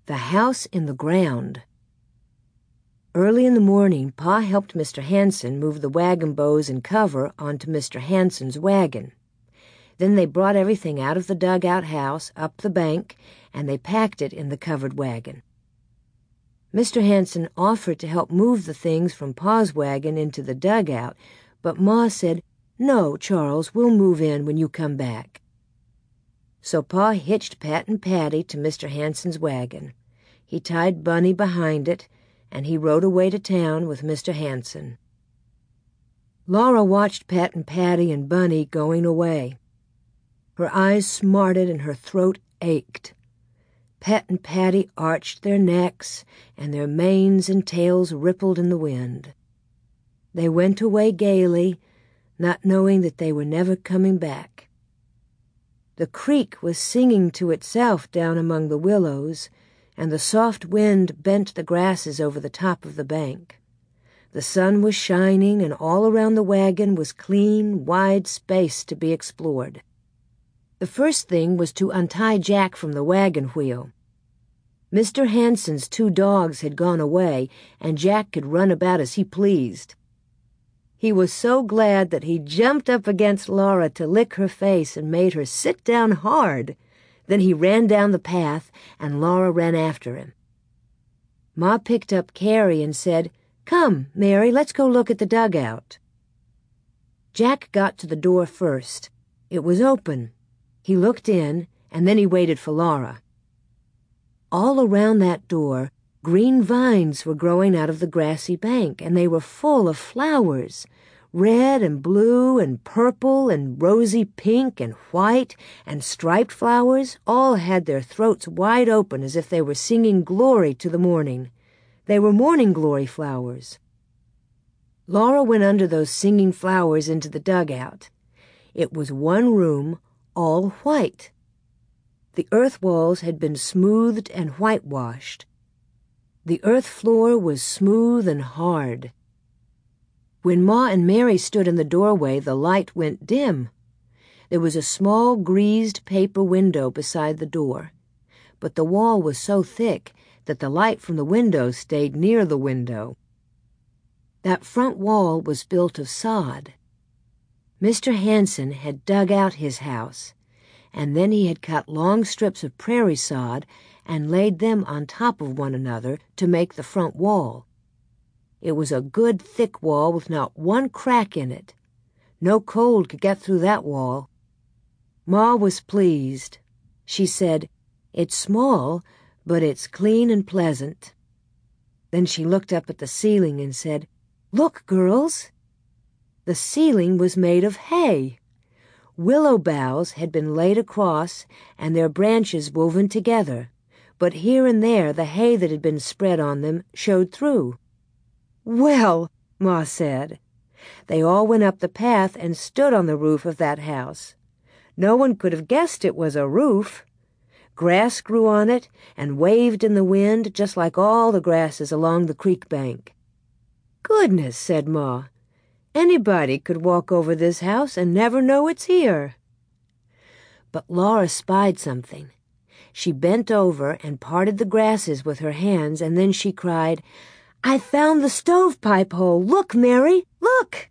The House in the Ground. Early in the morning, Pa helped Mr. Hanson move the wagon bows and cover onto Mr. Hanson's wagon. Then they brought everything out of the dugout house, up the bank, and they packed it in the covered wagon. Mr. Hanson offered to help move the things from Pa's wagon into the dugout, but Ma said, "No, Charles, we'll move in when you come back." So Pa hitched Pat and Patty to Mr. Hanson's wagon. He tied Bunny behind it, and he rode away to town with Mr. Hanson. Laura watched Pat and Patty and Bunny going away. Her eyes smarted and her throat ached. Pat and Patty arched their necks, and their manes and tails rippled in the wind. They went away gaily, not knowing that they were never coming back. The creek was singing to itself down among the willows, and the soft wind bent the grasses over the top of the bank. The sun was shining, and all around the wagon was clean, wide space to be explored. The first thing was to untie Jack from the wagon wheel. Mr. Hanson's 2 dogs had gone away, and Jack could run about as he pleased. He was so glad that he jumped up against Laura to lick her face and made her sit down hard. Then he ran down the path, and Laura ran after him. Ma picked up Carrie and said, "Come, Mary, let's go look at the dugout." Jack got to the door first. It was open. He looked in, and then he waited for Laura. All around that door, green vines were growing out of the grassy bank, and they were full of flowers. Red and blue and purple and rosy pink and white and striped flowers all had their throats wide open as if they were singing glory to the morning. They were morning glory flowers. Laura went under those singing flowers into the dugout. It was one room, all white. The earth walls had been smoothed and whitewashed. The earth floor was smooth and hard. When Ma and Mary stood in the doorway, the light went dim. There was a small greased paper window beside the door, but the wall was so thick that the light from the window stayed near the window. That front wall was built of sod. Mr. Hanson had dug out his house, and then he had cut long strips of prairie sod and laid them on top of one another to make the front wall. It was a good thick wall with not one crack in it. No cold could get through that wall. Ma was pleased. She said, "It's small, but it's clean and pleasant." Then she looked up at the ceiling and said, "Look, girls." The ceiling was made of hay. Willow boughs had been laid across and their branches woven together, but here and there the hay that had been spread on them showed through. "Well," Ma said. They all went up the path and stood on the roof of that house. No one could have guessed it was a roof. Grass grew on it and waved in the wind just like all the grasses along the creek bank. "Goodness," said Ma. "Anybody could walk over this house and never know it's here." But Laura spied something. She bent over and parted the grasses with her hands, and then she cried, "I found the stovepipe hole! Look, Mary, look!"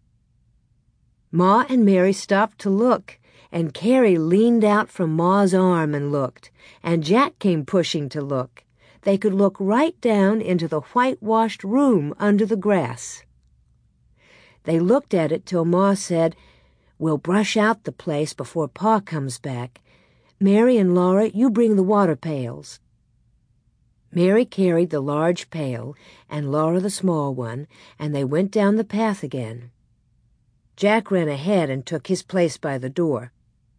Ma and Mary stopped to look, and Carrie leaned out from Ma's arm and looked, and Jack came pushing to look. They could look right down into the whitewashed room under the grass. They looked at it till Ma said, "We'll brush out the place before Pa comes back. Mary and Laura, you bring the water pails." Mary carried the large pail and Laura the small one, and they went down the path again. Jack ran ahead and took his place by the door.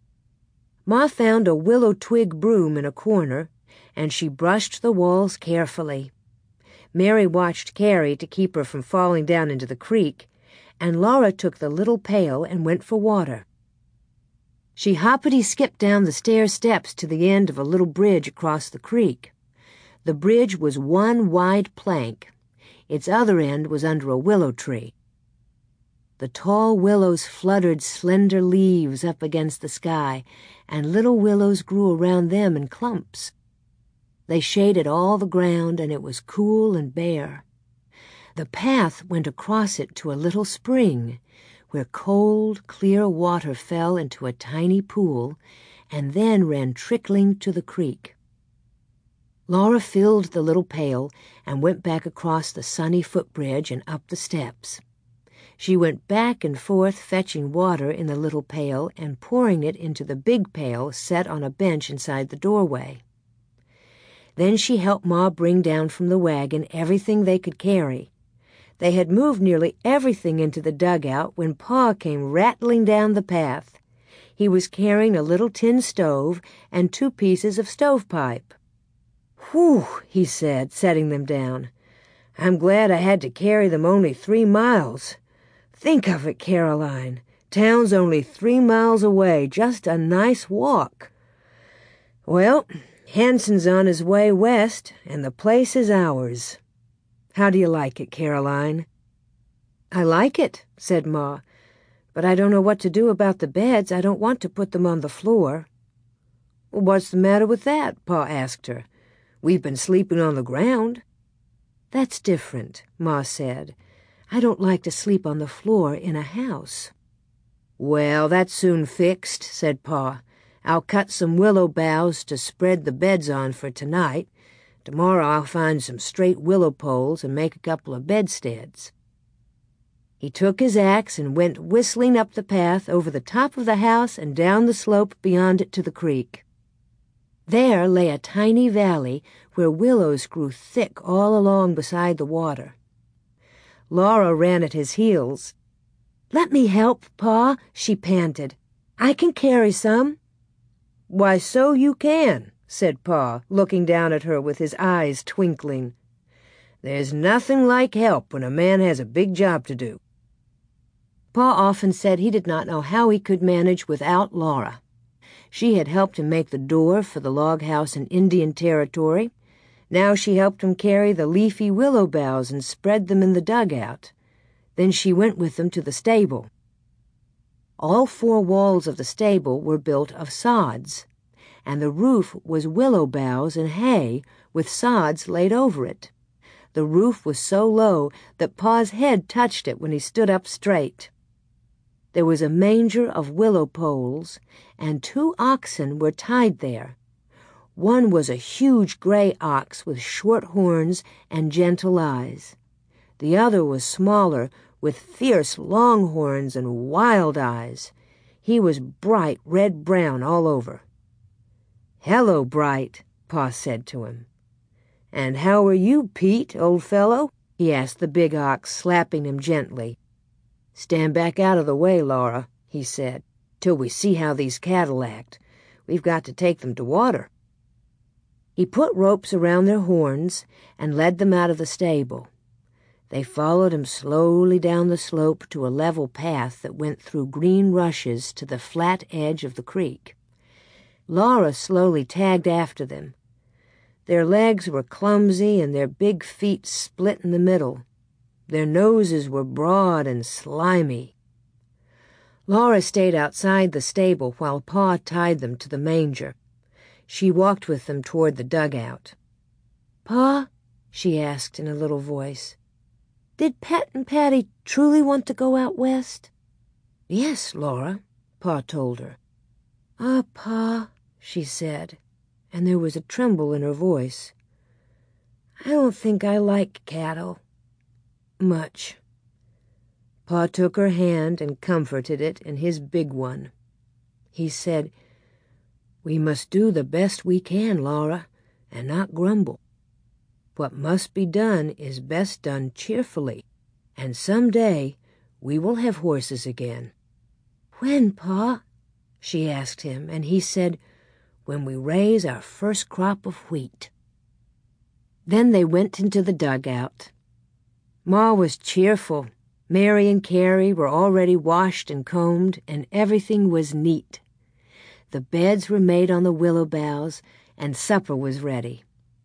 Ma found a willow twig broom in a corner, and she brushed the walls carefully. Mary watched Carrie to keep her from falling down into the creek, and Laura took the little pail and went for water. She hoppity-skipped down the stair steps to the end of a little bridge across the creek. The bridge was one wide plank. Its other end was under a willow tree. The tall willows fluttered slender leaves up against the sky, and little willows grew around them in clumps. They shaded all the ground, and it was cool and bare. The path went across it to a little spring, where cold, clear water fell into a tiny pool and then ran trickling to the creek. Laura filled the little pail and went back across the sunny footbridge and up the steps. She went back and forth fetching water in the little pail and pouring it into the big pail set on a bench inside the doorway. Then she helped Ma bring down from the wagon everything they could carry. They had moved nearly everything into the dugout when Pa came rattling down the path. He was carrying a little tin stove and 2 pieces of stovepipe. "Whew," he said, setting them down. "I'm glad I had to carry them only 3 miles. Think of it, Caroline. Town's only 3 miles away, just a nice walk. Well, Hanson's on his way west, and the place is ours. How do you like it, Caroline?" "I like it," said Ma, "but I don't know what to do about the beds. I don't want to put them on the floor." "Well, what's the matter with that?" Pa asked her. "We've been sleeping on the ground." "That's different," Ma said. "I don't like to sleep on the floor in a house." "Well, that's soon fixed," said Pa. "I'll cut some willow boughs to spread the beds on for tonight. Tomorrow I'll find some straight willow poles and make a couple of bedsteads." He took his axe and went whistling up the path over the top of the house and down the slope beyond it to the creek. There lay a tiny valley where willows grew thick all along beside the water. Laura ran at his heels. "Let me help, Pa," she panted. "I can carry some." "Why, so you can," said Pa, looking down at her with his eyes twinkling. "There's nothing like help when a man has a big job to do." Pa often said he did not know how he could manage without Laura. She had helped him make the door for the log house in Indian Territory. Now she helped him carry the leafy willow boughs and spread them in the dugout. Then she went with them to the stable. All 4 walls of the stable were built of sods, and the roof was willow boughs and hay with sods laid over it. The roof was so low that Pa's head touched it when he stood up straight. There was a manger of willow poles, and 2 oxen were tied there. One was a huge gray ox with short horns and gentle eyes. The other was smaller, with fierce long horns and wild eyes. He was bright red-brown all over. "Hello, Bright," Pa said to him. "And how are you, Pete, old fellow?" he asked the big ox, slapping him gently. "Stand back out of the way, Laura," he said, "till we see how these cattle act. We've got to take them to water." He put ropes around their horns and led them out of the stable. They followed him slowly down the slope to a level path that went through green rushes to the flat edge of the creek. Laura slowly tagged after them. Their legs were clumsy and their big feet split in the middle. Their noses were broad and slimy. Laura stayed outside the stable while Pa tied them to the manger. She walked with them toward the dugout. "Pa," she asked in a little voice, "did Pet and Patty truly want to go out west?" "Yes, Laura," Pa told her. "Ah, Pa," she said, and there was a tremble in her voice. "I don't think I like cattle much." Pa took her hand and comforted it in his big one. He said, "We must do the best we can, Laura, and not grumble. What must be done is best done cheerfully, and some day we will have horses again." "When, Pa?" she asked him, and he said, "When we raise our first crop of wheat." Then they went into the dugout. Ma was cheerful. Mary and Carrie were already washed and combed, and everything was neat. The beds were made on the willow boughs, and supper was ready.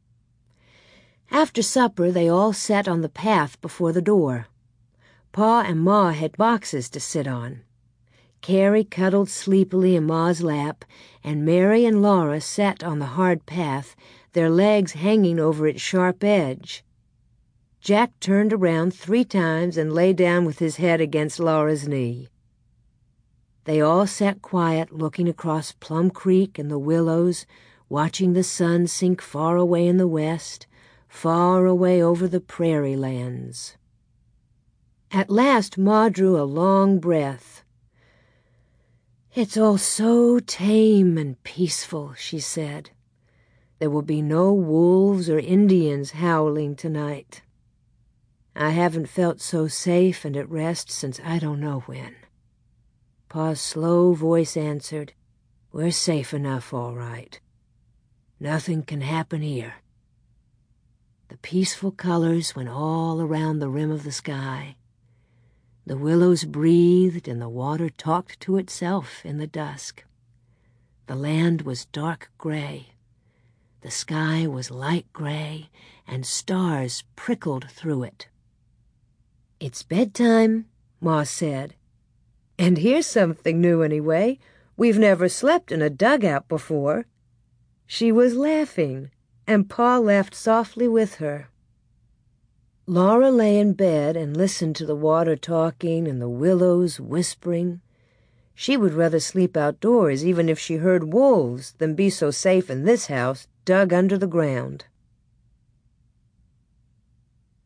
After supper, they all sat on the path before the door. Pa and Ma had boxes to sit on. Carrie cuddled sleepily in Ma's lap, and Mary and Laura sat on the hard path their legs hanging over its sharp edge. Jack turned around 3 times and lay down with his head against Laura's knee. They all sat quiet, looking across Plum Creek and the willows, watching the sun sink far away in the west, far away over the prairie lands. At last Ma drew a long breath. "It's all so tame and peaceful," she said. "There will be no wolves or Indians howling tonight. I haven't felt so safe and at rest since I don't know when." Pa's slow voice answered, "We're safe enough, all right. Nothing can happen here." The peaceful colors went all around the rim of the sky. The willows breathed and the water talked to itself in the dusk. The land was dark gray. The sky was light gray, and stars prickled through it. "It's bedtime," Ma said. "And here's something new anyway. We've never slept in a dugout before." She was laughing, and Pa laughed softly with her. Laura lay in bed and listened to the water talking and the willows whispering. She would rather sleep outdoors, even if she heard wolves, than be so safe in this house, dug under the ground.